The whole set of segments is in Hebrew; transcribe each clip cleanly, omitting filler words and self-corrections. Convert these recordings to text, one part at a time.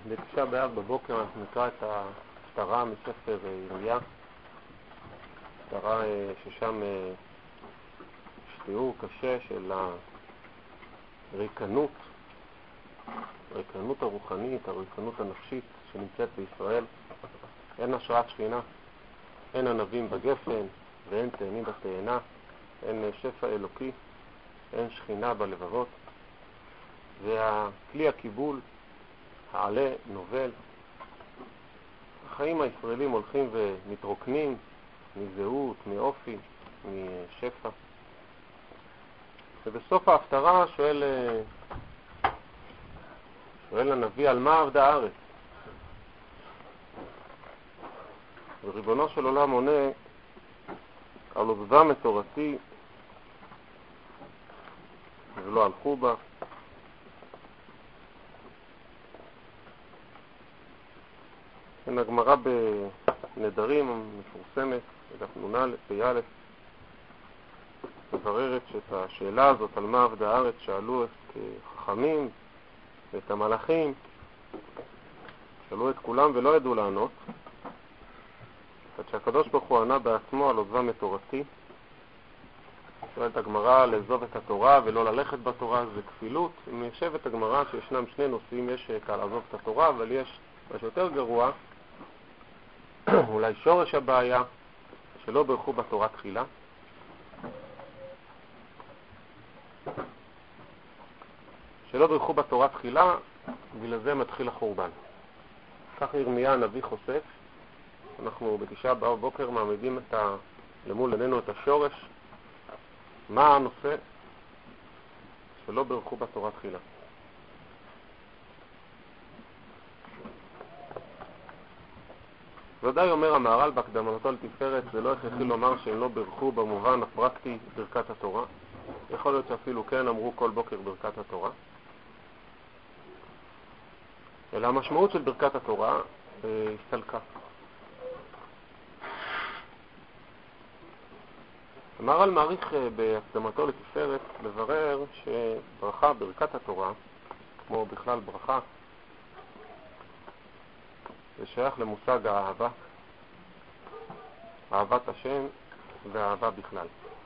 בתשעה באב בבוקר אנחנו נקרא את ההפטרה מספר ירמיה, הפטרה ששם תיאור קשה של הריקנות הרוחנית, הריקנות הנפשית שנמצאת בישראל. אין השראת שכינה, אין ענבים בגפן ואין תאנים בתאנה, אין שפע אלוקי, אין שכינה בלבבות. והכלי הקיבול העלה נובל. החיים הישראלים הולכים ומתרוקנים מזהות, מאופי, משפע. ובסוף ההפטרה שואל הנביא על מה עבדה הארץ. וריבונו של עולם עונה על עוזבם את תורתי ולא הלכו בה. כן, הגמרא בנדרים המפורסמת, בדף נ"א פ"א, מבררת שאת השאלה הזאת על מה עבדה הארץ שאלו את חכמים ואת המלאכים, שאלו את כולם ולא ידעו לענות. עד שהקדוש ברוך הוא ענה בעצמו על עוזבם את תורתי. שואלת הגמרא לעזוב את התורה ולא ללכת בתורה זה כפילות. אם יושבת הגמרא שישנם שני נושאים, יש קל לעזוב את התורה, אבל יש משהו יותר גרוע, אולי שורש הבעיה, שלא ברכו בתורה תחילה. שלא ברכו בתורה תחילה, ולזה מתחיל החורבן. כך ירמיה הנביא חושף. אנחנו בתשעה באב בבוקר מעמידים למול עינינו את השורש. מה הנושא? שלא ברכו בתורה תחילה. ודאי אומר המהר"ל בהקדמתו לתפארת, זה לא הכרחי לומר שהם לא ברכו במובן הפרקטי ברכת התורה. יכול להיות שאפילו כן אמרו כל בוקר ברכת התורה. אלא המשמעות של ברכת התורה הסתלקה. המהר"ל מעריך בהקדמתו לתפארת לברר שברכה, ברכת התורה, כמו בכלל ברכה, זה שייך למושג האהבה, אהבת השם והאהבה בכלל.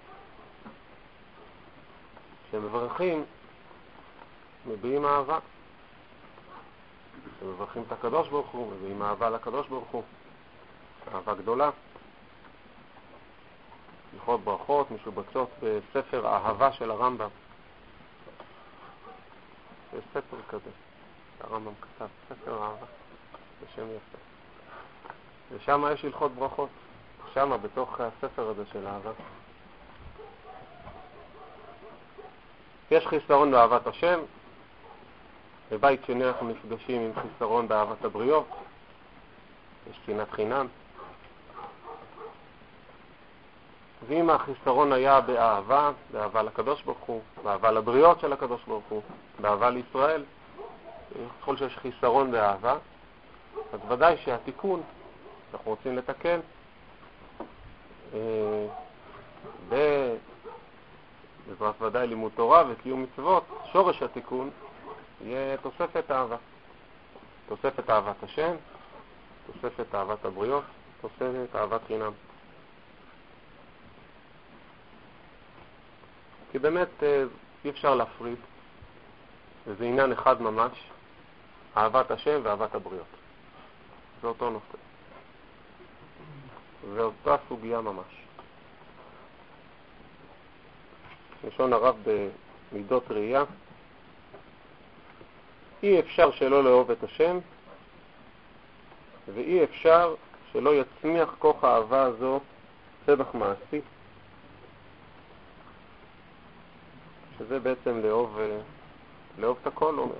כשמברכים, מביעים אהבה. כשמברכים את הקדוש ברוך הוא, מביעים אהבה לקדוש ברוך הוא. אהבה גדולה. הלכות ברכות משובצות בספר האהבה של הרמב"ם. יש ספר כזה, הרמב"ם כתב, ספר האהבה. בשם יפה. ושם יש הלכות ברכות. שם בתוך הספר הזה של אהבה. יש חיסרון באהבת השם. בבית שני אנחנו נפגשים עם חיסרון באהבת הבריות. יש שנאת חינם. ואם החיסרון היה באהבה לקדוש ברוך הוא, באהבה לבריות של הקדוש ברוך הוא, באהבה לישראל, ככל שיש חיסרון באהבה, אז ודאי שהתיקון, אנחנו רוצים לתקן, בעזרת ודאי לימוד תורה וקיום מצוות, שורש התיקון יהיה תוספת אהבה. תוספת אהבת השם, תוספת אהבת הבריות, תוספת אהבת חינם. כי באמת אי אפשר להפריד, וזה עניין אחד ממש, אהבת השם ואהבת הבריות. זה אותו נושא. זה אותה סוגיה ממש. לשון הרב במידות ראייה, אי אפשר שלא לאהוב את השם, ואי אפשר שלא יצמיח כוח האהבה הזו צמח מעשי, שזה בעצם לאהוב את הכל, אומר.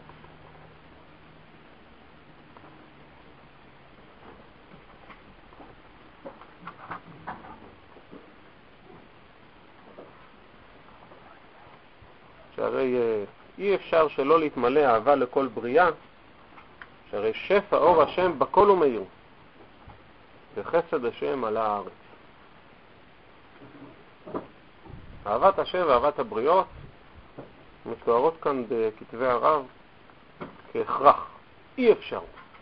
שהרי אי אפשר שלא להתמלא אהבה לכל בריאה, שהרי שפע אור השם בכל ומאיר, וחסד השם על הארץ. אהבת השם ואהבת הבריות מתוארות כאן בכתבי הרב כהכרח. אי אפשר.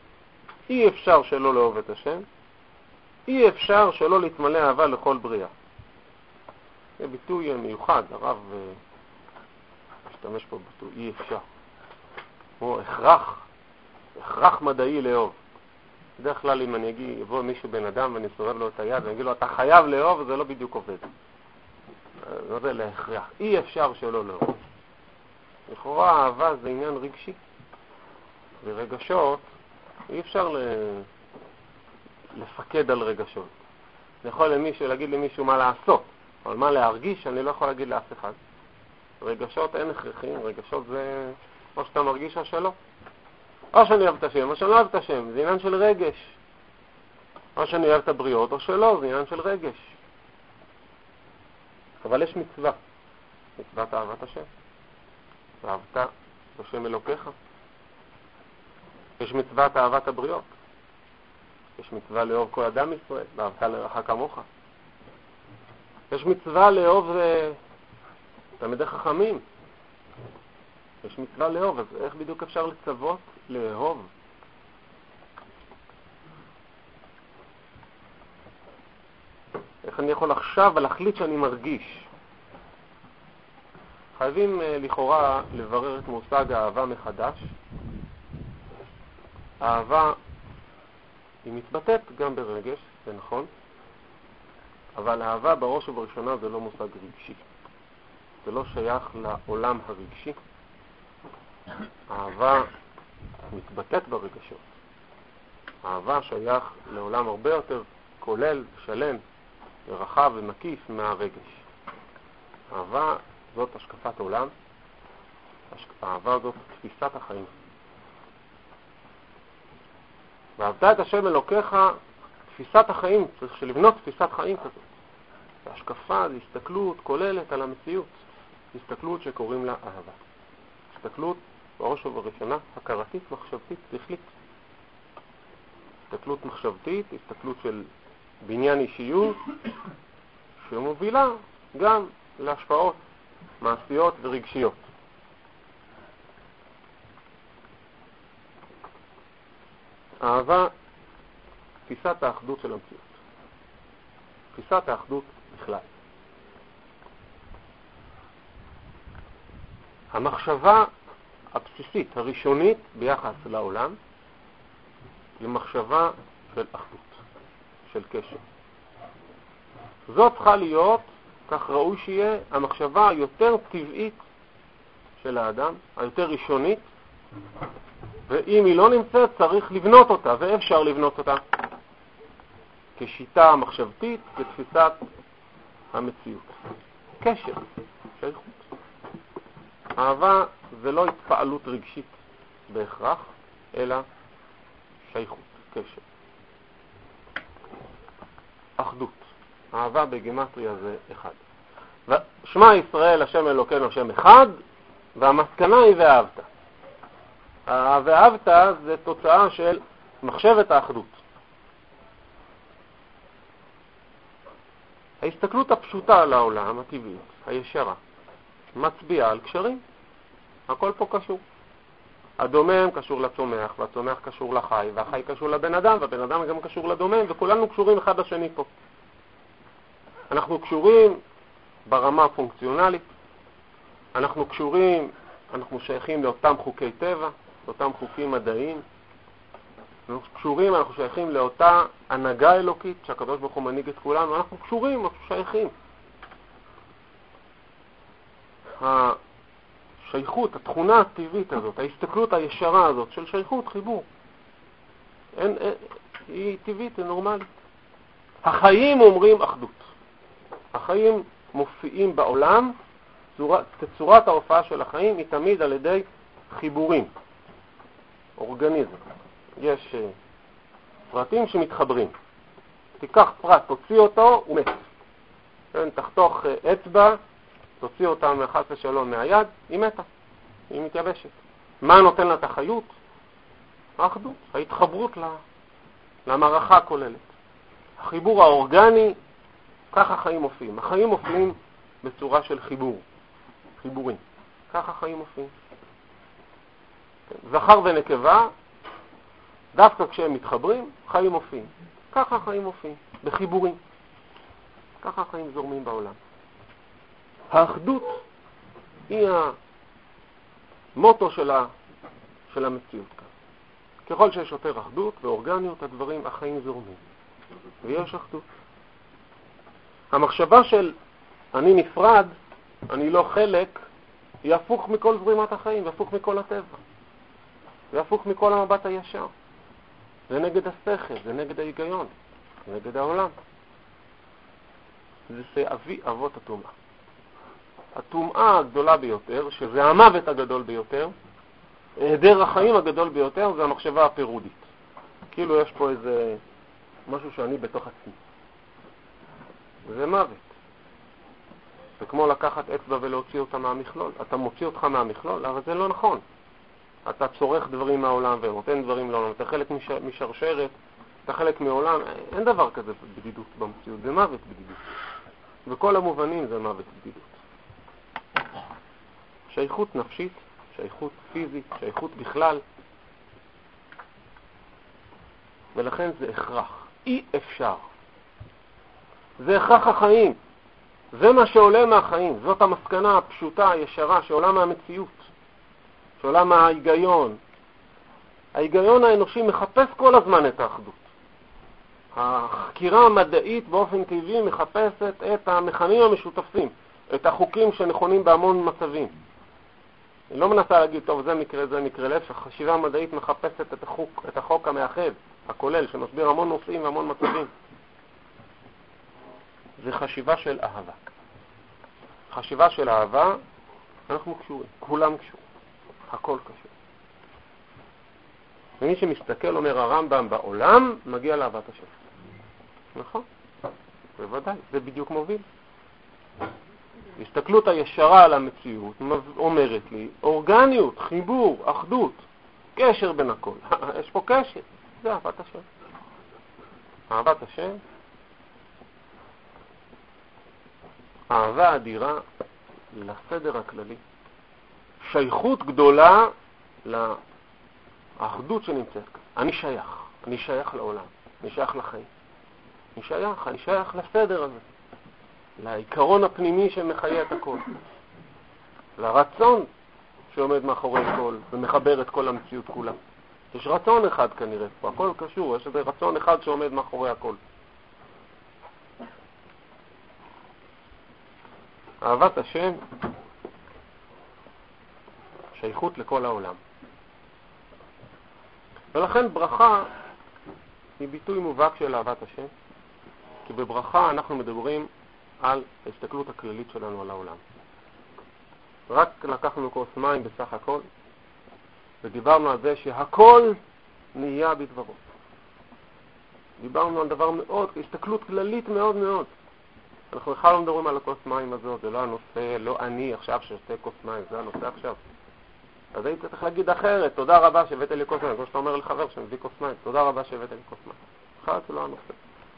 אי אפשר שלא לאהוב את השם, אי אפשר שלא להתמלא אהבה לכל בריאה. זה ביטוי מיוחד, הרב משתמש פה בביטוי אי אפשר. הוא הכרח מדעי לאהוב. בדרך כלל אם אני יבוא מישהו בן אדם ואני סובב לו את היד ואני אגיד לו אתה חייב לאהוב, זה לא בדיוק עובד. זה להכרח. אי אפשר שלא לאהוב. לכאורה אהבה זה עניין רגשי. ורגשות, אי אפשר לפקד על רגשות. אני יכול להגיד למישהו מה לעשות, אבל מה להרגיש אני לא יכול להגיד לאף אחד. רגשות אין הכרחים, רגשות זה או שאתה מרגיש או שלא. או שאני אוהב את השם, או שאני לא אוהב את השם, זה עניין של רגש. או שאני אוהב את הבריות, או שלא, זה עניין של רגש. אבל יש מצווה, מצוות אהבת השם. ואהבת את השם אלוקיך. יש מצוות אהבת הבריות. יש מצווה לאהוב כל אדם ישראל, ואהבת לרעך כמוך. יש מצווה לאהוב תלמידי חכמים. יש מצווה לאהוב, אז איך בדיוק אפשר לצוות לאהוב? איך אני יכול עכשיו להחליט שאני מרגיש? חייבים לכאורה לברר את מושג האהבה מחדש. האהבה היא מתבטאת גם ברגש, זה נכון, אבל האהבה בראש ובראשונה זה לא מושג רגשי. זה לא שייך לעולם הרגשי. אהבה מתבטאת ברגשות. אהבה שייך לעולם הרבה יותר כולל, שלם, רחב ומקיף מהרגש. אהבה זאת השקפת עולם. אהבה זאת תפיסת החיים. ואהבת את השם אלוקיך, תפיסת החיים, צריך לבנות תפיסת חיים כזאת. והשקפה זה הסתכלות כוללת על המציאות. הסתכלות שקוראים לה אהבה. הסתכלות בראש ובראשונה הכרתית, מחשבתית, שכלית. הסתכלות מחשבתית, הסתכלות של בניין אישיות, שמובילה גם להשפעות מעשיות ורגשיות. אהבה, תפיסת האחדות של המציאות. תפיסת האחדות בכלל. המחשבה הבסיסית, הראשונית ביחס לעולם, היא מחשבה של אחדות, של קשר. זאת צריכה להיות, כך ראוי שיהיה, המחשבה היותר טבעית של האדם, היותר ראשונית, ואם היא לא נמצאת צריך לבנות אותה, ואפשר לבנות אותה כשיטה מחשבתית ותפיסת המציאות. קשר, שייכות. אהבה זה לא התפעלות רגשית בהכרח, אלא שייכות, קשר. אחדות. אהבה בגימטריה זה אחד. שמע ישראל השם אלוקינו השם אחד, והמסקנה היא ואהבת. ואהבת זה תוצאה של מחשבת האחדות. ההסתכלות הפשוטה על העולם הטבעי, הישרה, מצביעה על קשרים. הכל פה קשור. הדומם קשור לצומח, והצומח קשור לחי, והחי קשור לבן אדם, והבן אדם גם קשור לדומם, וכולנו קשורים אחד לשני פה. אנחנו קשורים ברמה הפונקציונלית, אנחנו שייכים לאותם חוקי טבע, לאותם חוקים מדעיים, אנחנו שייכים לאותה הנהגה אלוקית שהקדוש ברוך הוא מנהיג את כולנו, אנחנו קשורים, אנחנו שייכים. השייכות, התכונה הטבעית הזאת, ההסתכלות הישרה הזאת של שייכות, חיבור, היא טבעית, היא נורמלית. החיים אומרים אחדות. החיים מופיעים בעולם, צורת ההופעה של החיים היא תמיד על ידי חיבורים, אורגניזם. יש פרטים שמתחברים. תיקח פרט, תוציא אותו, הוא מת. תחתוך אצבע, תוציא אותה מחס ושלום מהיד, היא מתה, היא מתייבשת. מה נותן לה את החיות? האחדות, ההתחברות למערכה הכוללת. החיבור האורגני, כך החיים מופיעים. החיים מופיעים בצורה של חיבורים. כך החיים מופיעים. זכר ונקבה, דווקא כשהם מתחברים, חיים מופיעים. ככה חיים מופיעים, בחיבורים. ככה החיים זורמים בעולם. האחדות היא המוטו של המציאות כאן. ככל שיש יותר אחדות ואורגניות, החיים זורמים. ויש אחדות. המחשבה של אני נפרד, אני לא חלק, היא הפוך מכל זרימת החיים, הפוך מכל הטבע. זה הפוך מכל המבט הישר. זה נגד השכל, זה נגד ההיגיון, זה נגד העולם. זה אבי אבות הטומאה. הטומאה הגדולה ביותר, שזה המוות הגדול ביותר, היעדר החיים הגדול ביותר, זה המחשבה הפירודית. כאילו יש פה איזה משהו שאני בתוך עצמי. וזה מוות. זה כמו לקחת אצבע ולהוציא אותה מהמכלול. אתה מוציא אותך מהמכלול, אבל זה לא נכון. אתה צורך דברים מהעולם ונותן דברים לעולם. אתה חלק משרשרת, אתה חלק מעולם. אין דבר כזה בדידות במציאות. זה מוות בדידות. בכל המובנים זה מוות בדידות. שייכות נפשית, שייכות פיזית, שייכות בכלל. ולכן זה הכרח. אי אפשר. זה הכרח החיים. זה מה שעולה מהחיים. זאת המסקנה הפשוטה, הישרה, שעולה מהמציאות. שעולה מההיגיון. ההיגיון האנושי מחפש כל הזמן את האחדות. החקירה המדעית באופן טבעי מחפשת את המכנים המשותפים, את החוקים שנכונים בהמון מצבים. היא לא מנסה להגיד, טוב, זה מקרה, להפך. החשיבה המדעית מחפשת את החוק המאחד, הכולל, שמשביר המון נושאים והמון מצבים. זה חשיבה של אהבה. חשיבה של אהבה, אנחנו קשורים, כולם קשורים, הכל קשור. ומי שמסתכל, אומר הרמב"ם, בעולם מגיע לאהבת השם. נכון? בוודאי, זה בדיוק מוביל. הסתכלות הישרה על המציאות אומרת לי, אורגניות, חיבור, אחדות, קשר בין הכל. יש פה קשר, זה אהבת השם. אהבת השם, אהבה אדירה לסדר הכללי. שייכות גדולה לאחדות שנמצאת כאן. אני שייך לעולם, אני שייך לחיים. אני שייך לסדר הזה. לעיקרון הפנימי שמחיה את הכל. לרצון שעומד מאחורי הכל ומחבר את כל המציאות כולה. יש רצון אחד כנראה פה, הכל קשור, יש איזה רצון אחד שעומד מאחורי הכל. אהבת השם, שייכות לכל העולם. ולכן ברכה היא ביטוי מובהק של אהבת השם, כי בברכה אנחנו מדברים על ההסתכלות הכללית שלנו על העולם. רק לקחנו כוס מים בסך הכל, ודיברנו על זה שהכל נהיה בדברו. דיברנו על דבר מאוד, הסתכלות כללית מאוד מאוד. אנחנו בכלל לא מדברים על הכוס מים הזאת, זה לא הנושא, לא אני עכשיו ששתה כוס מים, זה הנושא עכשיו. אז היית צריך להגיד אחרת, תודה רבה שהבאת לי כוס מים, כמו שאתה אומר לחבר שמביא כוס מים, תודה רבה שהבאת לי כוס מים. בכלל זה לא הנושא.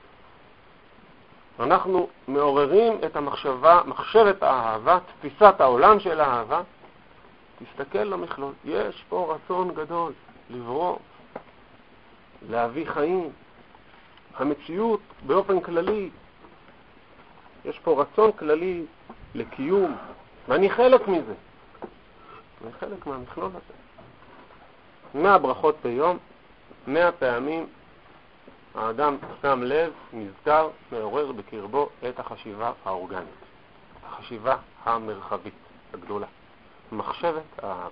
אנחנו מעוררים את מחשבת האהבה, תפיסת העולם של האהבה. תסתכל למכלול, יש פה רצון גדול לברוא, להביא חיים. המציאות באופן כללי, יש פה רצון כללי לקיום, ואני חלק מזה. אני חלק מהמכלול הזה. 100 ברכות ביום, 100 פעמים האדם שם לב, נזכר, מעורר בקרבו את החשיבה האורגנית, החשיבה המרחבית הגדולה, מחשבת האהבה.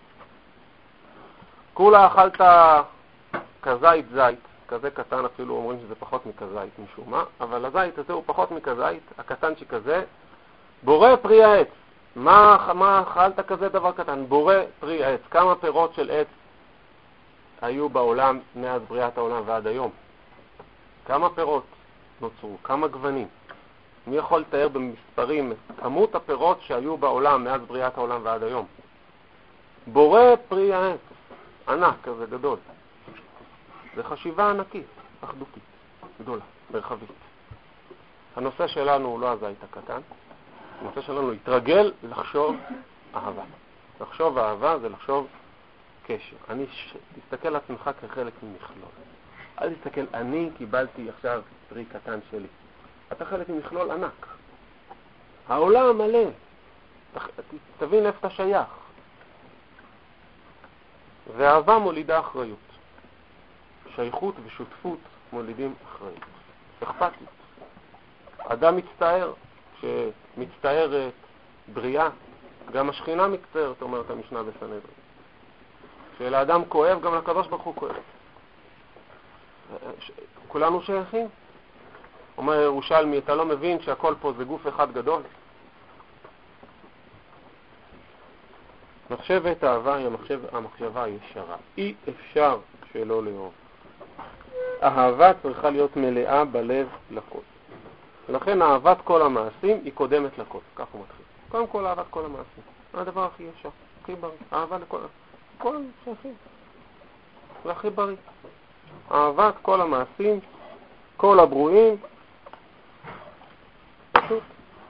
כולה אכלת כזית זית, כזה קטן, אפילו אומרים שזה פחות מכזית משום מה, אבל הזית הזה הוא פחות מכזית, הקטן שכזה, בורא פרי העץ. מה אכלת כזה דבר קטן? בורא פרי העץ. כמה פירות של עץ היו בעולם מאז בריאת העולם ועד היום? כמה פירות נוצרו? כמה גוונים? מי יכול לתאר במספרים את כמות הפירות שהיו בעולם מאז בריאת העולם ועד היום? בורא פרי העץ. ענק כזה גדול. זה חשיבה ענקית, אחדותית, גדולה, מרחבית. הנושא שלנו הוא לא הזית הקטן. הנושא שלנו להתרגל לחשוב אהבה. לחשוב אהבה זה לחשוב קשר. תסתכל על עצמך כחלק ממכלול. אל תסתכל, אני קיבלתי עכשיו פרי קטן שלי. אתה חלק ממכלול ענק. העולם מלא. תבין איפה אתה שייך. ואהבה מולידה אחריות. שייכות ושותפות מולידים אחריות. אכפתיות. אדם מצטער, שמצטערת בריאה, גם השכינה מצטערת, אומרת המשנה בסנהדרין. כשלאדם כואב, גם לקדוש ברוך הוא כואב. כולנו שייכים. אומר ירושלמי, אתה לא מבין שהכל פה זה גוף אחד גדול? מחשבת האהבה היא המחשבה הישרה. אי אפשר שלא לאהוב. אהבה צריכה להיות מלאה בלב לכל. ולכן אהבת כל המעשים היא קודמת לכל. כך הוא מתחיל. קודם כל אהבת כל המעשים. זה הדבר הכי ישר, הכי בריא. אהבה לכל המעשים. זה הכי בריא. אהבת כל המעשים, כל הברואים, פשוט.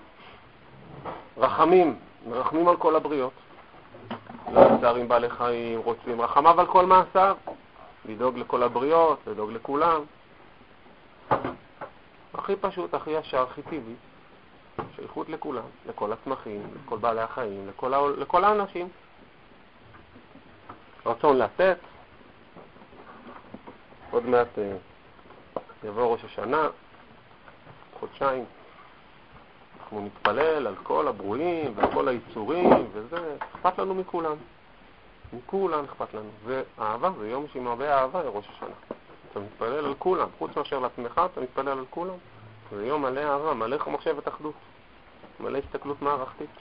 רחמים על כל הבריות. לא יצרים בעלי חיים, רוצים רחמיו על כל מעשיו. לדאוג לכל הבריות, לדאוג לכולם. הכי פשוט, הכי ישר, הכי טבעי. שייכות לכולם, לכל הצמחים, לכל בעלי החיים, לכל האנשים. רצון לתת. עוד מעט יבוא ראש השנה, חודשיים. אנחנו נתפלל על כל הברואים ועל כל היצורים, וזה אכפת לנו מכולם. מכולם אכפת לנו. ואהבה, זה יום שעם הרבה אהבה לראש השנה. אתה מתפלל על כולם, חוץ מאשר לעצמך, אתה מתפלל על כולם. זה יום מלא אהבה, מלא מחשבת אחדות, מלא הסתכלות מערכתית.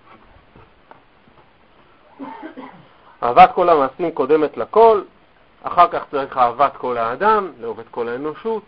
אהבת כל המעשים קודמת לכל, אחר כך צריך אהבת כל האדם, לאהוב את כל האנושות.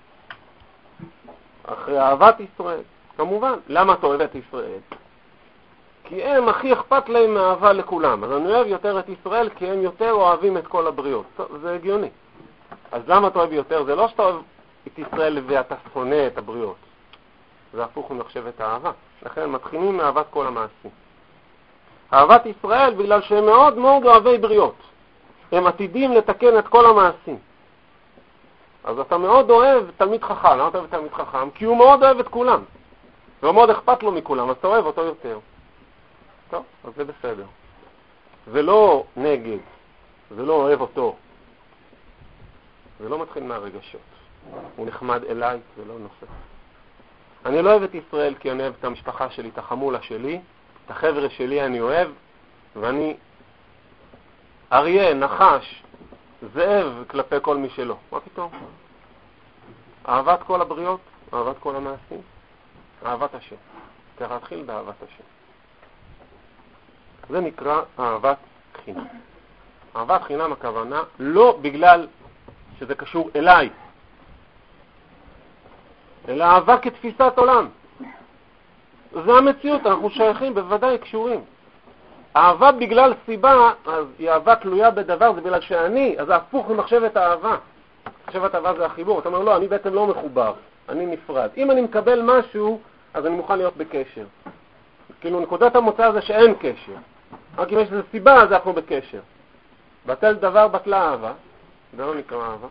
אחרי אהבת ישראל, כמובן. למה אתה אוהב את ישראל? כי הם הכי אכפת להם מאהבה לכולם. אז אני אוהב יותר את ישראל כי הם יותר אוהבים את כל הבריות. זה הגיוני. אז למה אתה אוהב יותר? זה לא שאתה אוהב את ישראל ואתה שונא את הבריות. זה הפוך ממחשבת האהבה. לכן מתחילים מאהבת כל המעשים. אהבת ישראל בגלל שהם מאוד מאוד אוהבי בריות. הם עתידים לתקן את כל המעשים. אז אתה מאוד אוהב תלמיד חכם. למה אתה אוהב תלמיד חכם? כי הוא מאוד אוהב את כולם. והוא מאוד אכפת לו מכולם, אז אתה אוהב אותו יותר. טוב, אז זה בסדר. זה לא נגד. זה לא אוהב אותו. זה לא מתחיל מהרגשות. הוא נחמד אליי, זה לא נושא. אני לא אוהב את ישראל כי אני אוהב את המשפחה שלי, את החמולה שלי, את החבר'ה שלי אני אוהב, ואני אריה, נחש, זאב כלפי כל מי שלא. מה פתאום? אהבת כל הבריות, אהבת כל המעשים, אהבת השם. צריך להתחיל באהבת השם. זה נקרא אהבת חינם. אהבת חינם הכוונה לא בגלל שזה קשור אליי, אלא אהבה כתפיסת עולם. זה המציאות, אנחנו שייכים, בוודאי קשורים. אהבה בגלל סיבה, אז היא אהבה תלויה בדבר, זה בגלל שאני, אז זה הפוך ממחשבת האהבה. מחשבת האהבה זה החיבור. אתה אומר, לא, אני בעצם לא מחובר, אני נפרד. אם אני מקבל משהו, אז אני מוכן להיות בקשר. כאילו נקודת המוצא זה שאין קשר. רק אם יש איזו סיבה, אז אנחנו בקשר. בטל דבר בטלה אהבה. זה לא נקרא אהבה.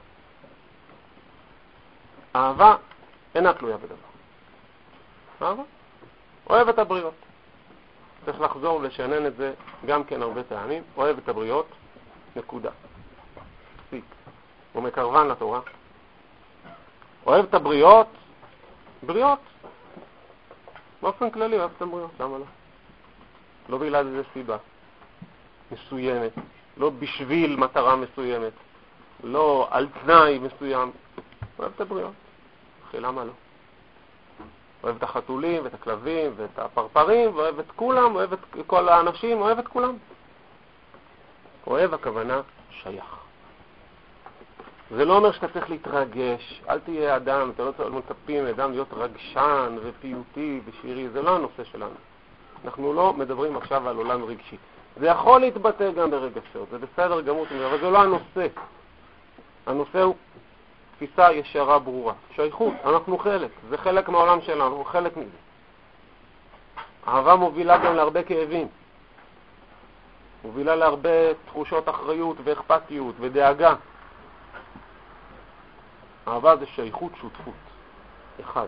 אהבה אינה תלויה בדבר. אהבה? אוהב את הבריות. צריך לחזור ולשנן את זה גם כן הרבה טעמים. אוהב את הבריות, נקודה. פסיק. הוא מקרבן לתורה. אוהב את הבריות, בריות. באופן כללי אוהב את הבריות, למה לא? לא בגלל איזה סיבה מסוימת, לא בשביל מטרה מסוימת, לא על תנאי מסוים. אוהב את הבריות. אחי, למה לא? אוהב את החתולים ואת הכלבים ואת הפרפרים, ואוהב את כולם, אוהב את כל האנשים, אוהב את כולם. אוהב הכוונה שייך. זה לא אומר שאתה צריך להתרגש. אל תהיה אדם, אתה לא מצפים לאדם להיות רגשן ופיוטי ושירי, זה לא הנושא שלנו. אנחנו לא מדברים עכשיו על עולם רגשי. זה יכול להתבטא גם ברגשות, זה בסדר גמור, אבל זה לא הנושא. הנושא הוא תפיסה ישרה ברורה. שייכות, אנחנו חלק. זה חלק מהעולם שלנו, אנחנו חלק מזה. אהבה מובילה גם להרבה כאבים. מובילה להרבה תחושות אחריות ואכפתיות ודאגה. אהבה זה שייכות, שותפות. אחד.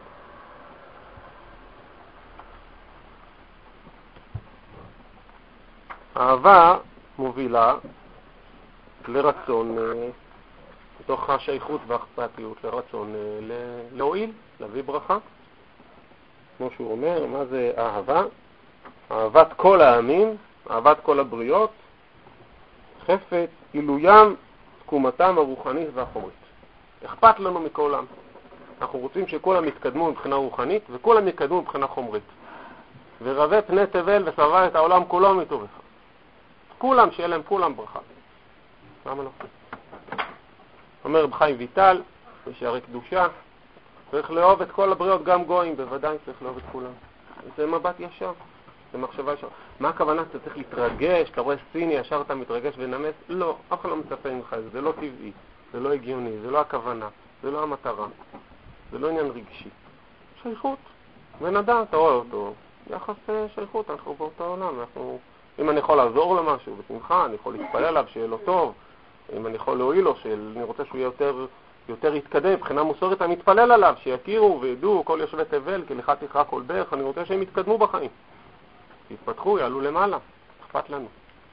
אהבה מובילה לרצון, מתוך השייכות והאכפתיות, לרצון להועיל, להביא ברכה. כמו שהוא אומר, מה זה אהבה? אהבת כל העמים, אהבת כל הבריות, חפץ עילוים, תקומתם הרוחנית והחומרית. אכפת לנו מכולם. אנחנו רוצים שכולם יתקדמו מבחינה רוחנית וכולם יקדמו מבחינה חומרית. ורבה פני תבל וסבא את העולם כולו מטובך. כולם, שיהיה להם כולם ברכה. למה לא? אומר בחיים ויטל, בשערי קדושה, צריך לאהוב את כל הבריות, גם גויים, בוודאי צריך לאהוב את כולם. זה מבט ישר, זה מחשבה ישר. מה הכוונה? אתה צריך להתרגש, אתה רואה סיני, ישר אתה מתרגש ונמס? לא, אף אחד לא מצפה ממך, זה לא טבעי, זה לא הגיוני, זה לא הכוונה, זה לא המטרה, זה לא עניין רגשי. שייכות, בן אדם, אתה רואה אותו, יחס שייכות, אנחנו באותו עולם, אם אני יכול לעזור למשהו בשמחה, אני יכול להתפלל עליו, שיהיה לו טוב, אם אני יכול להועיל לו, אני רוצה שהוא יהיה יותר יתקדם, מבחינה מוסרית אני מתפלל עליו, שיכירו וידעו כל יושבי תבל, כי לך תקרא כל ברך, אני רוצה שהם יתקדמו בחיים. יתפתחו, יעלו למעלה, אכפת לנו.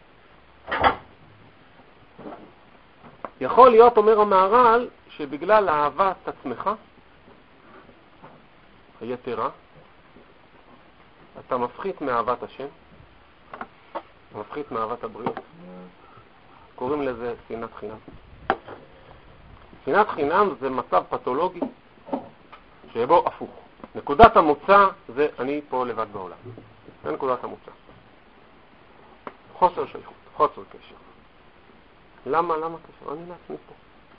יכול להיות, אומר המהר"ל, שבגלל אהבת עצמך, היתרה, אתה מפחית מאהבת השם, מפחית מאהבת הבריאות. קוראים לזה שנאת חינם. שנאת חינם זה מצב פתולוגי שבו הפוך. נקודת המוצא זה אני פה לבד בעולם. זה נקודת המוצא. חוסר שייכות, חוסר קשר. למה קשר? אני לעצמי פה.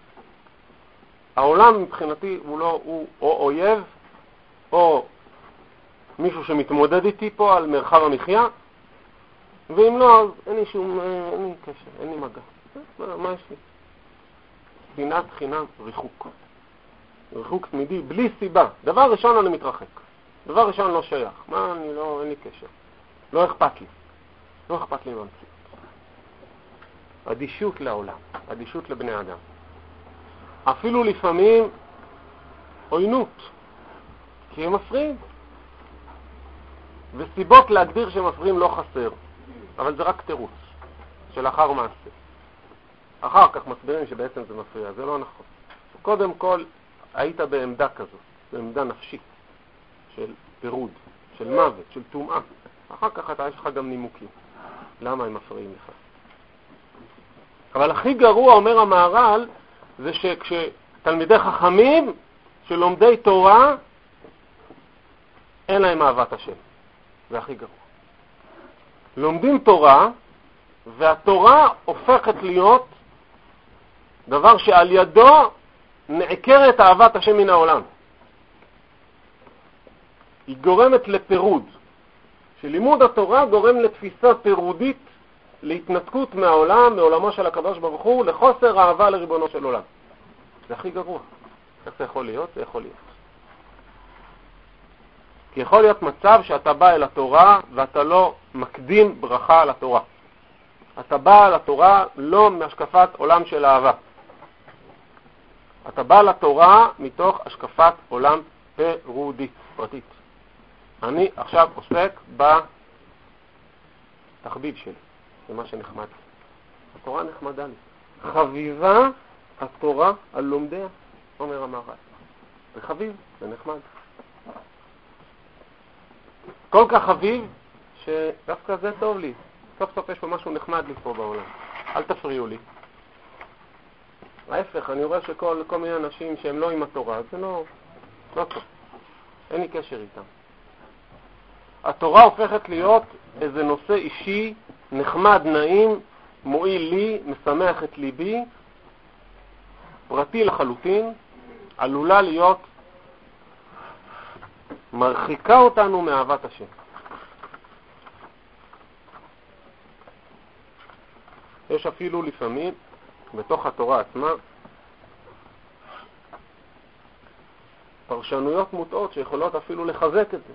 העולם מבחינתי הוא או אויב או מישהו שמתמודד איתי פה על מרחב המחיה, ואם לא, אז אין לי קשר, אין לי מגע. מה יש לי? שנאת חינם, ריחוק. ריחוק תמידי, בלי סיבה. דבר ראשון אני מתרחק. דבר ראשון לא שייך. אין לי קשר. לא אכפת לי. לא אכפת לי מהמציאות. אדישות לעולם. אדישות לבני אדם. אפילו לפעמים עוינות. כי הם מפריעים. וסיבות להגדיר שהם מפריעים לא חסר. אבל זה רק תירוץ. שלאחר מעשה. אחר כך מסבירים שבעצם זה מפריע. זה לא נכון. קודם כל, היית בעמדה כזאת. בעמדה נפשית. של פירוד. של מוות. של טומאה. אחר כך יש לך גם נימוקים. למה הם מפריעים לך? אבל הכי גרוע, אומר המהר"ל, זה שכשתלמידי חכמים שלומדי תורה, אין להם אהבת השם. זה הכי גרוע. לומדים תורה, והתורה הופכת להיות דבר שעל ידו נעקרת אהבת השם מן העולם. היא גורמת לפירוד. שלימוד התורה גורם לתפיסה פירודית, להתנתקות מהעולם, מעולמו של הקדוש ברוך הוא, לחוסר אהבה לריבונו של עולם. זה הכי גרוע. איך זה יכול להיות? זה יכול להיות. כי יכול להיות מצב שאתה בא אל התורה ואתה לא מקדים ברכה על התורה. אתה בא אל התורה לא מהשקפת עולם של אהבה. אתה בא לתורה מתוך השקפת עולם פירודית, פרטית. אני עכשיו עוסק בתחביב שלי, זה מה שנחמד לי. התורה נחמדה לי. חביבה התורה על לומדיה, אומר המהר"ל. זה חביב, זה נחמד. כל כך חביב שדווקא זה טוב לי. סוף סוף יש פה משהו נחמד לי פה בעולם. אל תפריעו לי. ההפך, אני רואה שכל מיני אנשים שהם לא עם התורה, זה לא טוב. אין לי קשר איתם. התורה הופכת להיות איזה נושא אישי, נחמד, נעים, מועיל לי, משמח את ליבי, פרטי לחלוטין, עלולה להיות מרחיקה אותנו מאהבת השם. יש אפילו לפעמים בתוך התורה עצמה פרשנויות מוטעות שיכולות אפילו לחזק את זה.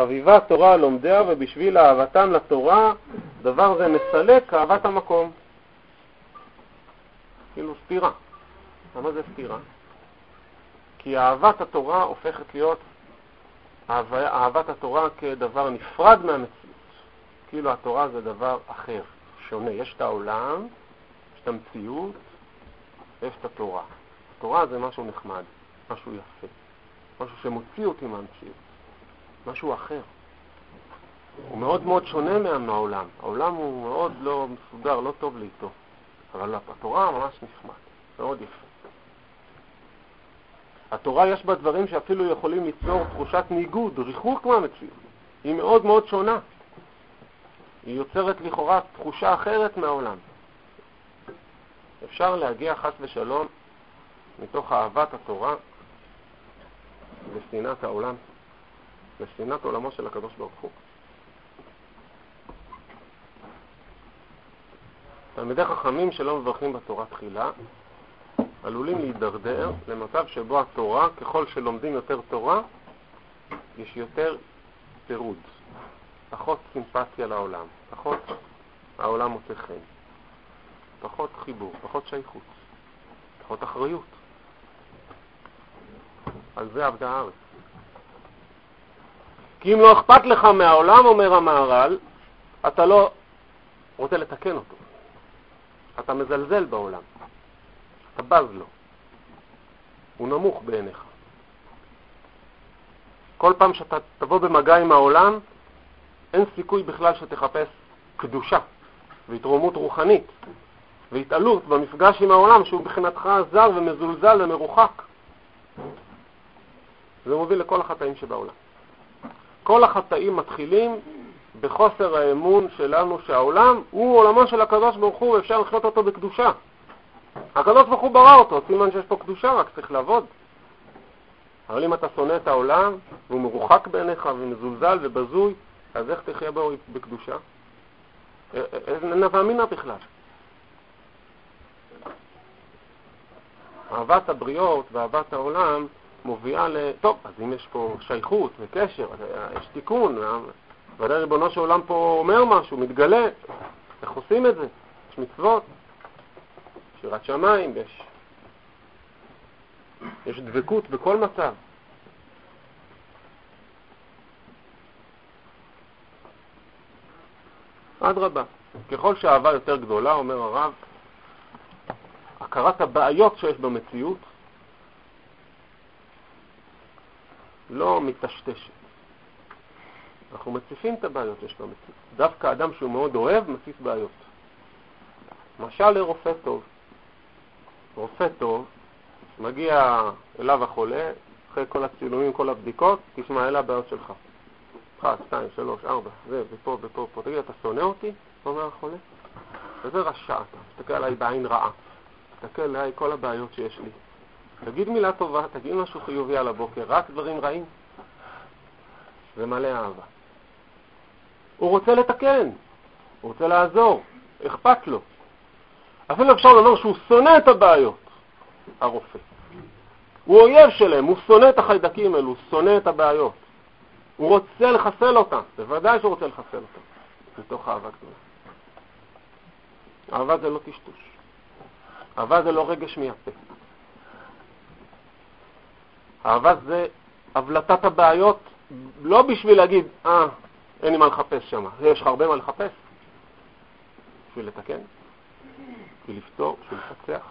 חביבה תורה לומדיה, ובשביל אהבתם לתורה, דבר זה מסלק אהבת המקום. כאילו סתירה. למה זה סתירה? כי אהבת התורה הופכת להיות אהבת התורה כדבר נפרד מהמציאות. כאילו התורה זה דבר אחר, שונה. יש את העולם, יש את המציאות, יש את התורה. התורה זה משהו נחמד, משהו יפה, משהו שמוציא אותי מהמציאות, משהו אחר. הוא מאוד מאוד שונה מהעולם. העולם הוא מאוד לא מסודר, לא טוב לי איתו. אבל התורה ממש נחמד, מאוד יפה. התורה יש בה דברים שאפילו יכולים ליצור תחושת ניגוד, ריחוק מהמציאות. היא מאוד מאוד שונה. היא יוצרת לכאורה תחושה אחרת מהעולם. אפשר להגיע חס ושלום מתוך אהבת התורה לשנאת העולם, לשנאת עולמו של הקדוש ברוך הוא. תלמידי חכמים שלא מברכים בתורה תחילה עלולים להידרדר למצב שבו התורה, ככל שלומדים יותר תורה, יש יותר פירוד, פחות סימפתיה לעולם, פחות העולם מוצא חן, פחות חיבור, פחות שייכות, פחות אחריות. על זה עבדה הארץ. כי אם לא אכפת לך מהעולם, אומר המהר"ל, אתה לא רוצה לתקן אותו. אתה מזלזל בעולם. אתה בז לו. הוא נמוך בעיניך. כל פעם שאתה תבוא במגע עם העולם, אין סיכוי בכלל שתחפש קדושה והתרוממות רוחנית והתעלות במפגש עם העולם שהוא מבחינתך זר ומזולזל ומרוחק. זה מוביל לכל החטאים שבעולם. כל החטאים מתחילים בחוסר האמון שלנו שהעולם הוא עולמו של הקדוש ברוך הוא ואפשר לחיות אותו בקדושה. הקדוש ברוך הוא ברא אותו, סימן שיש פה קדושה, רק צריך לעבוד. אבל אם אתה שונא את העולם והוא מרוחק בעיניך ומזולזל ובזוי, אז איך תחיה בו בקדושה? איזה נבע מינה בכלל? אהבת הבריות ואהבת העולם מובילה טוב, אז אם יש פה שייכות וקשר, יש תיקון, ודאי ריבונו של עולם פה אומר משהו, מתגלה, איך עושים את זה? יש מצוות, שירת שמיים, יש דבקות בכל מצב. אדרבה, ככל שהאהבה יותר גדולה, אומר הרב, הכרת הבעיות שיש במציאות לא מטשטשת. אנחנו מציפים את הבעיות שיש במציאות. דווקא אדם שהוא מאוד אוהב מציף בעיות. למשל לרופא טוב. רופא טוב מגיע אליו החולה, אחרי כל הצילומים, כל הבדיקות, תשמע, אלה הבעיות שלך. 1, 2, 3, 4, זה, ופה, ופה, פה. תגיד, אתה שונא אותי? אומר החולה. וזה רשע אתה. תסתכל עליי בעין רעה. תסתכל עליי כל הבעיות שיש לי. תגיד מילה טובה, תגיד משהו חיובי על הבוקר, רק דברים רעים. זה מלא אהבה. הוא רוצה לתקן, הוא רוצה לעזור, אכפת לו. אפילו אפשר לומר שהוא שונא את הבעיות, הרופא. הוא אויב שלהם, הוא שונא את החיידקים האלו, הוא שונא את הבעיות. הוא רוצה לחסל אותם, בוודאי שהוא רוצה לחסל אותם, מתוך אהבה גדולה. אהבה זה לא טשטוש. אהבה זה לא רגש מייפה. אהבה זה הבלטת הבעיות, לא בשביל להגיד, אין לי מה לחפש שם. יש לך הרבה מה לחפש. בשביל לתקן, בשביל לפתור, בשביל לפצח.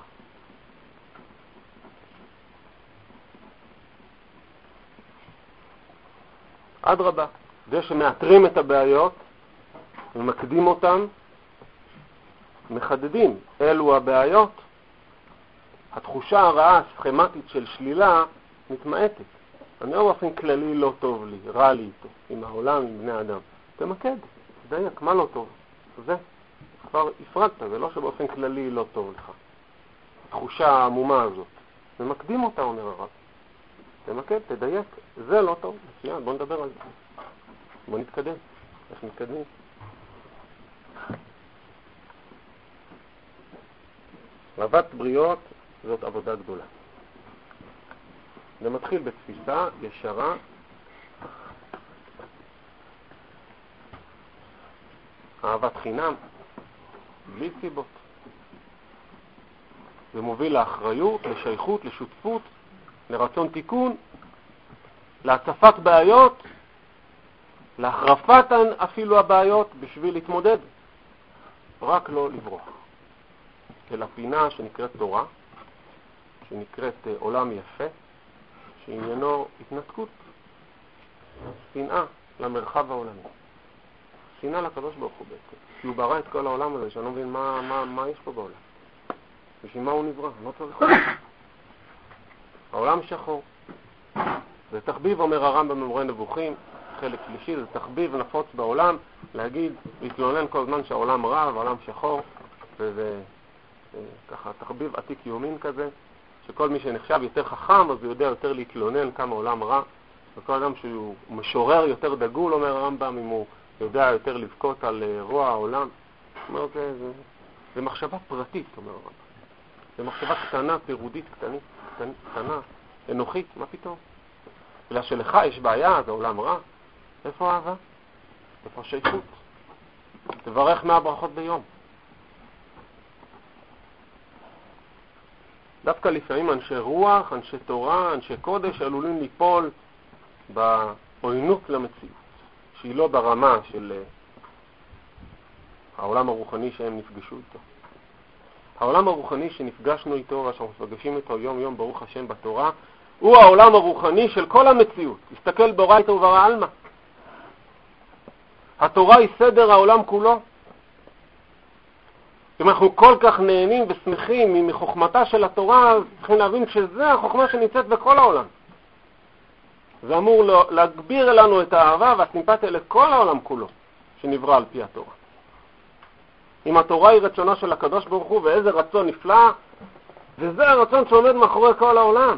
אדרבה, זה שמאתרים את הבעיות ומקדים אותן, מחדדים, אלו הבעיות, התחושה הרעה הסכמטית של שלילה מתמעטת. אני לא באופן כללי לא טוב לי, רע לי איתו, עם העולם, עם בני אדם. תמקד, תדייק, מה לא טוב? זה, כבר הפרדת, זה לא שבאופן כללי לא טוב לך. התחושה העמומה הזאת, ומקדים אותה, אומר הרב. תמקד, תדייק, זה לא טוב. מצוין, בוא נדבר על זה. בוא נתקדם. איך נתקדמים? אהבת בריות זאת עבודה גדולה. זה מתחיל בתפיסה ישרה אהבת חינם, בלי סיבות. זה מוביל לאחריות, לשייכות, לשותפות, לרצון תיקון, להצפת בעיות, להחרפת אפילו הבעיות בשביל להתמודד. רק לא לברוח. אל הפינה שנקראת תורה, שנקראת עולם יפה, שעניינו התנתקות, שנאה למרחב העולמי. שנאה לקדוש ברוך הוא בעצם. כי הוא ברא את כל העולם הזה, שאני לא מבין מה יש פה בעולם. בשביל מה הוא נברא? לא צריך אותו. העולם שחור. זה תחביב, אומר הרמב"ם במורה נבוכים, חלק שלישי, זה תחביב נפוץ בעולם, להגיד, להתלונן כל זמן שהעולם רע והעולם שחור, וזה ככה תחביב עתיק יומין כזה, שכל מי שנחשב יותר חכם, אז הוא יודע יותר להתלונן כמה עולם רע, וכל אדם שהוא משורר יותר דגול, אומר הרמב"ם, אם הוא יודע יותר לבכות על רוע העולם. אומר, זה מחשבה פרטית, אומר הרמב"ם. זה מחשבה קטנה, פירודית, קטנה, אנוכית, מה פתאום? בגלל שלך יש בעיה, זה עולם רע. איפה אהבה? איפה שייכות? תברך 100 ברכות ביום. דווקא לפעמים אנשי רוח, אנשי תורה, אנשי קודש, עלולים ליפול בעוינות למציאות, שהיא לא ברמה של העולם הרוחני שהם נפגשו איתו. העולם הרוחני שנפגשנו איתו ושאנחנו מפגשים איתו יום יום ברוך השם בתורה, הוא העולם הרוחני של כל המציאות. תסתכל באורייתא וברא-עלמא. התורה היא סדר העולם כולו. אם אנחנו כל כך נהנים ושמחים מחוכמתה של התורה, צריכים להבין שזה החוכמה שנמצאת בכל העולם. זה אמור להגביר לנו את האהבה והסימפתיה לכל העולם כולו, שנברא על פי התורה. אם התורה היא רצונה של הקדוש ברוך הוא, ואיזה רצון נפלא, וזה הרצון שעומד מאחורי כל העולם.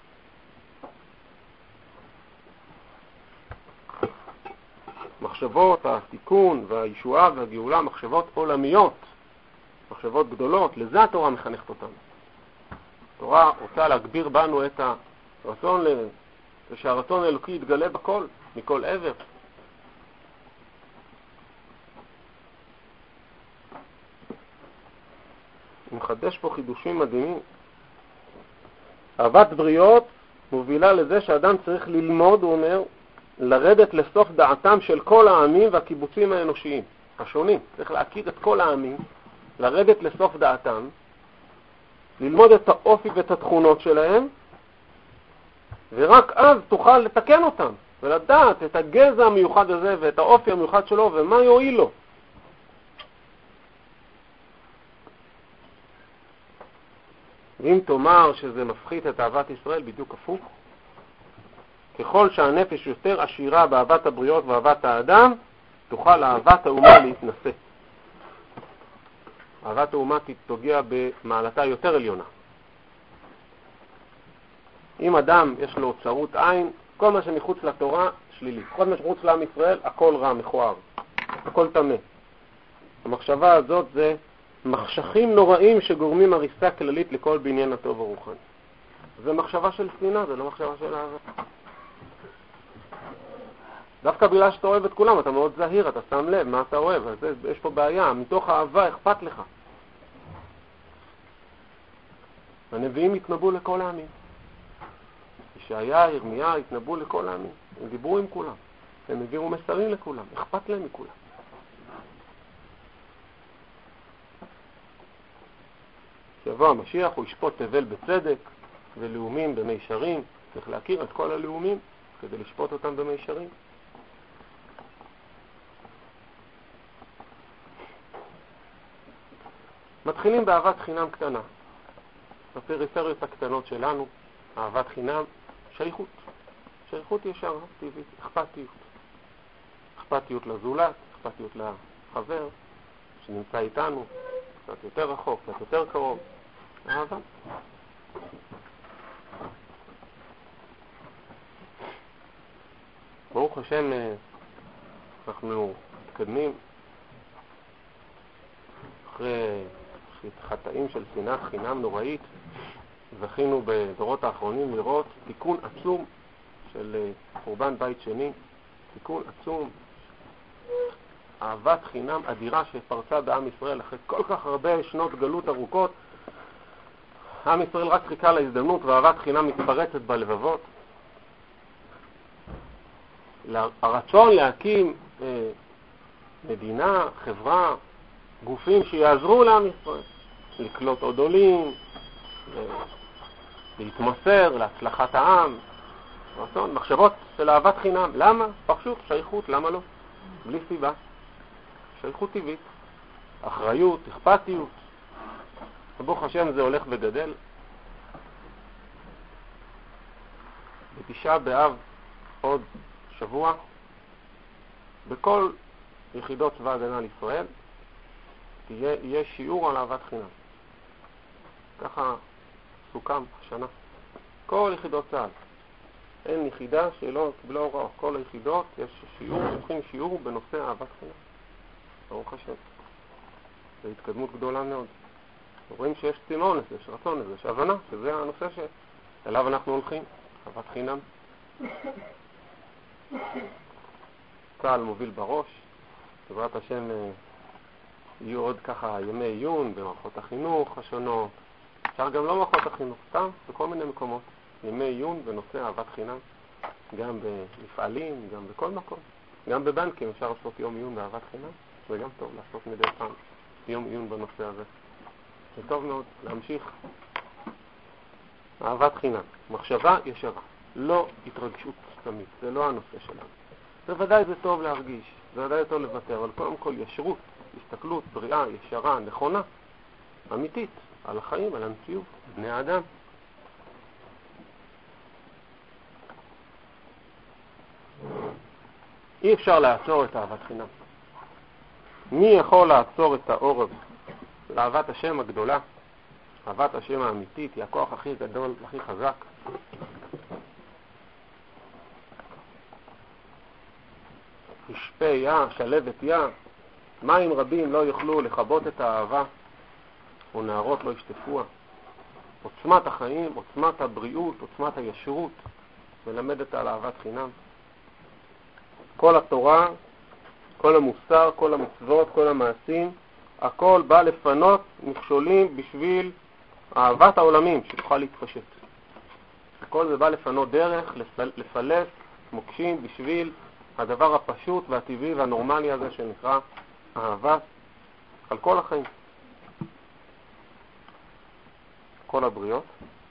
מחשבות התיקון והישועה והגאולה, מחשבות עולמיות, מחשבות גדולות, לזה התורה מחנכת אותנו. התורה רוצה להגביר בנו את הרצון, שהרצון האלוקי יתגלה בכל, מכל עבר. הוא מחדש פה חידושים מדהימים. אהבת בריות מובילה לזה שאדם צריך ללמוד, הוא אומר, לרדת לסוף דעתם של כל העמים והקיבוצים האנושיים, השונים. צריך להכיר את כל העמים, לרדת לסוף דעתם, ללמוד את האופי ואת התכונות שלהם, ורק אז תוכל לתקן אותם, ולדעת את הגזע המיוחד הזה ואת האופי המיוחד שלו, ומה יועיל לו. ואם תאמר שזה מפחית את אהבת ישראל, בדיוק הפוך. ככל שהנפש יותר עשירה באהבת הבריות ואהבת האדם, תוכל אהבת האומה להתנשא. אהבת האומה תתוגע במעלתה יותר עליונה. אם אדם יש לו צרות עין, כל מה שמחוץ לתורה שלילי. כל מה שמחוץ לעם ישראל, הכל רע, מכוער. הכל טמא. המחשבה הזאת זה מחשכים נוראים שגורמים הריסה כללית לכל בניין הטוב הרוחני. זה מחשבה של שנאה, זה לא מחשבה של אהבה. דווקא בגלל שאתה אוהב את כולם, אתה מאוד זהיר, אתה שם לב מה אתה אוהב. אז יש פה בעיה, מתוך האהבה אכפת לך. הנביאים התנבאו לכל העמים. ישעיה, ירמיה התנבאו לכל העמים. הם דיברו עם כולם. הם העבירו מסרים לכולם. אכפת להם מכולם. שיבוא המשיח, הוא ישפוט תבל בצדק ולאומים במישרים. צריך להכיר את כל הלאומים כדי לשפוט אותם במישרים. מתחילים באהבת חינם קטנה. בפריפריות הקטנות שלנו, אהבת חינם, שייכות. שייכות ישר, טבעית, אכפתיות. אכפתיות לזולת, אכפתיות לחבר שנמצא איתנו, קצת יותר רחוק, קצת יותר קרוב. אהבה. ברוך השם, אנחנו מתקדמים אחרי חטאים של שנאת חינם נוראית. זכינו בדורות האחרונים לראות תיקון עצום של חורבן בית שני, תיקון עצום. אהבת חינם אדירה שפרצה בעם ישראל אחרי כל כך הרבה שנות גלות ארוכות. עם ישראל רק חיכה להזדמנות, ואהבת חינם מתפרצת בלבבות. הרצון להקים מדינה, חברה, גופים שיעזרו לעם ישראל, לקלוט עוד עולים, להתמסר להצלחת העם, רצון, מחשבות של אהבת חינם. למה? פשוט שייכות, למה לא? בלי סיבה. שייכות טבעית, אחריות, אכפתיות. ברוך השם זה הולך וגדל. בתשעה באב עוד שבוע, בכל יחידות צבא ההגנה לישראל יהיה שיעור על אהבת חינם. ככה סוכם השנה. כל יחידות צה"ל. אין יחידה שלא קיבלה הוראה. כל היחידות יש שיעור, צריכים שיעור בנושא אהבת חינם. ברוך השם. זו התקדמות גדולה מאוד. רואים שיש צינון לזה, יש רצון לזה, יש הבנה, שזה הנושא שאליו אנחנו הולכים. אהבת חינם. צה"ל מוביל בראש. בעזרת השם יהיו עוד ככה ימי עיון במערכות החינוך השונות. אפשר גם לא מערכות החינוך, סתם בכל מיני מקומות. ימי עיון בנושא אהבת חינם. גם במפעלים, גם בכל מקום. גם בבנקים אפשר לעשות יום עיון באהבת חינם. זה גם טוב לעשות מדי פעם יום עיון בנושא הזה. זה טוב מאוד להמשיך. אהבת חינם. מחשבה ישרה. לא התרגשות תמיד. זה לא הנושא שלנו. בוודאי זה טוב להרגיש. זה ודאי טוב לוותר. אבל קודם כל ישרות, הסתכלות, בריאה, ישרה, נכונה, אמיתית, על החיים, על המציאות, בני האדם. אי אפשר לעצור את אהבת חינם. מי יכול לעצור את האור הזה? לאהבת השם הגדולה, אהבת השם האמיתית, היא הכוח הכי גדול, הכי חזק. ישפה יה, שלבת יה, מים רבים לא יוכלו לכבות את האהבה, ונערות לא ישטפוה. עוצמת החיים, עוצמת הבריאות, עוצמת הישרות, מלמדת על אהבת חינם. כל התורה, כל המוסר, כל המצוות, כל המעשים, הכל בא לפנות מכשולים בשביל אהבת העולמים, שתוכל להתפשט. הכל זה בא לפנות דרך, לפלס מוקשים בשביל הדבר הפשוט והטבעי והנורמלי הזה שנקרא אהבה על כל החיים. כל הבריות.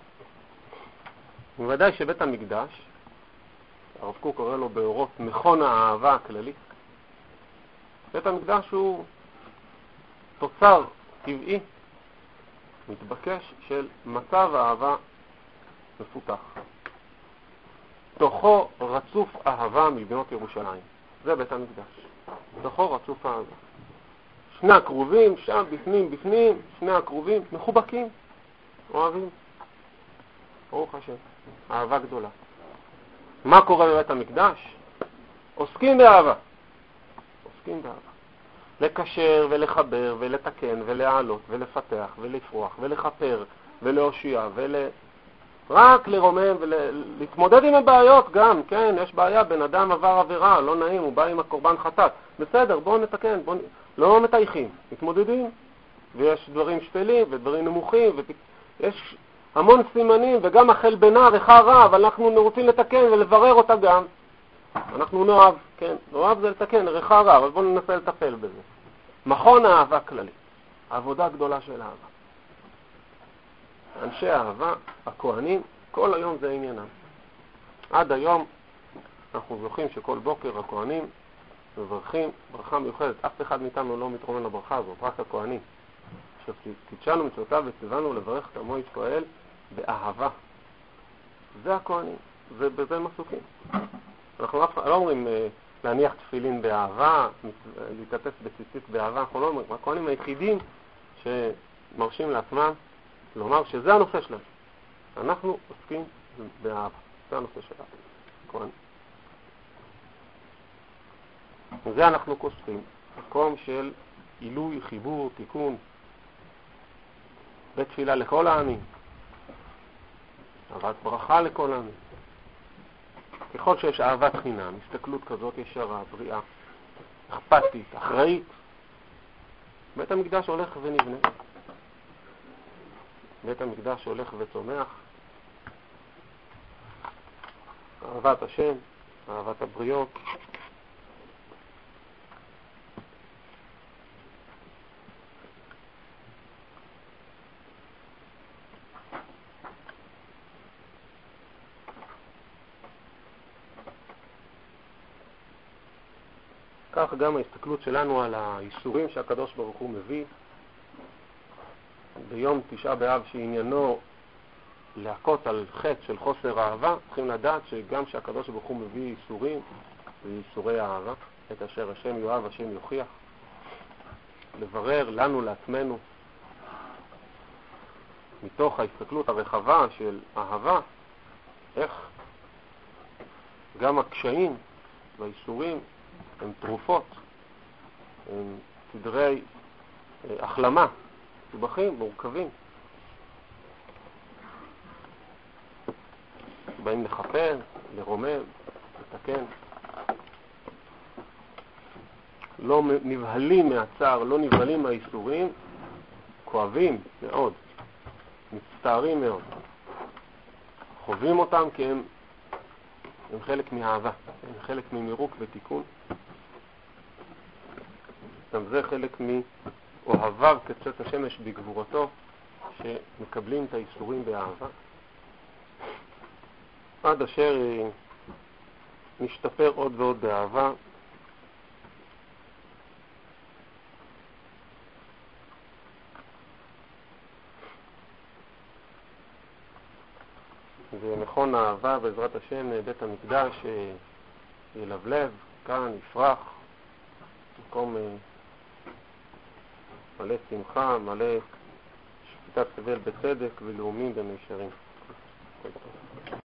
בוודאי שבית המקדש, הרב קוק קורא לו באורות מכון האהבה הכללית. בית המקדש הוא תוצר טבעי, מתבקש של מצב האהבה מפותח. תוכו רצוף אהבה מבנות ירושלים. זה בית המקדש. תוכו רצוף אהבה. שני הקרובים, שם בפנים, שני הקרובים מחובקים, אוהבים. ברוך השם, אהבה גדולה. מה קורה בבית המקדש? עוסקים באהבה. עוסקים באהבה. לקשר ולחבר ולתקן ולהעלות ולפתח ולפרוח ולחפר ולהושיע רק לרומם ולהתמודד עם הבעיות גם, כן, יש בעיה, בן אדם עבר עבירה, לא נעים, הוא בא עם הקורבן חטאת. בסדר, בואו נתקן, לא מתייחים, מתמודדים. ויש דברים שפלים ודברים נמוכים, ויש המון סימנים, וגם החל בינה רחה רע, אבל אנחנו רוצים לתקן ולברר אותה גם. אנחנו נאהב, כן, נאהב זה לתקן, רחה רע, אבל בואו ננסה לטפל בזה. מכון האהבה כללית, העבודה הגדולה של האהבה. אנשי האהבה, הכהנים, כל היום זה עניינם. עד היום אנחנו זוכים שכל בוקר הכהנים מברכים ברכה מיוחדת. אף אחד מאיתנו לא מתרומם לברכה הזאת, רק הכהנים. שקידשנו מצוותיו וציוונו לברך את עמו ישראל באהבה. זה הכהנים, בזה הם עסוקים. אנחנו לא אומרים להניח תפילין באהבה, להתעטף בציצית באהבה, אנחנו לא אומרים. הכהנים היחידים שמרשים לעצמם לומר שזה הנושא שלנו. אנחנו עוסקים באהבה. זה הנושא שלנו. כהנים. וזה אנחנו כוספים. מקום של עילוי, חיבור, תיקון. בית תפילה לכל העמים. אהבת ברכה לכל העמים. ככל שיש אהבת חינם, הסתכלות כזאת ישרה, בריאה, אכפתית, אחראית. בית המקדש הולך ונבנה. בית המקדש הולך וצומח. אהבת השם, אהבת הבריות. כך גם ההסתכלות שלנו על האיסורים שהקדוש ברוך הוא מביא ביום תשעה באב, שעניינו להכות על חטא של חוסר אהבה. צריכים לדעת שגם שהקדוש ברוך הוא מביא איסורים, ואיסורי אהבה, את אשר השם יאהב השם יוכיח, לברר לנו לעצמנו מתוך ההסתכלות הרחבה של אהבה, איך גם הקשיים והאיסורים הם תרופות, הם סדרי החלמה, מסובכים, מורכבים, באים לחפר, לרומם, לתקן. לא נבהלים מהצער, לא נבהלים מהאיסורים, כואבים מאוד, מצטערים מאוד, חווים אותם כי הם חלק מהאהבה, הם חלק ממירוק ותיקון. גם זה חלק מאוהביו כצאת השמש בגבורתו, שמקבלים את האיסורים באהבה, עד אשר נשתפר עוד ועוד באהבה. ונכון האהבה בעזרת השם בית המקדש ילבלב, כאן יפרח, מקום מלא שמחה, מלא שפיטת סבל בצדק ולאומים במישרים.